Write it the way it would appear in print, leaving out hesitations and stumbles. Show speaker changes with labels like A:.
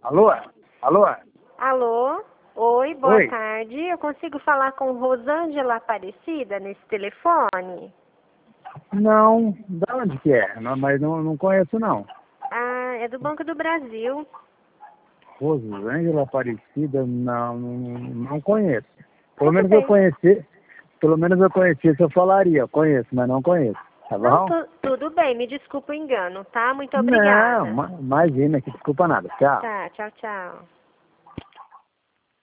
A: Alô? Alô?
B: Alô? Oi, boa
A: Oi.
B: tarde. Eu consigo falar com Rosângela Aparecida nesse telefone?
A: Não, da onde que é? Não, mas não conheço não.
B: Ah, é do Banco do Brasil.
A: Rosângela Aparecida, não conheço.
B: Tudo bem.
A: Pelo menos eu conhecesse, eu falaria, eu conheço, mas não conheço. Tá
B: Não,
A: bom?
B: tudo bem. Me desculpa o engano, tá? Muito
A: Não,
B: obrigada.
A: imagina, que desculpa nada. Tchau.
B: Tá, tchau, tchau.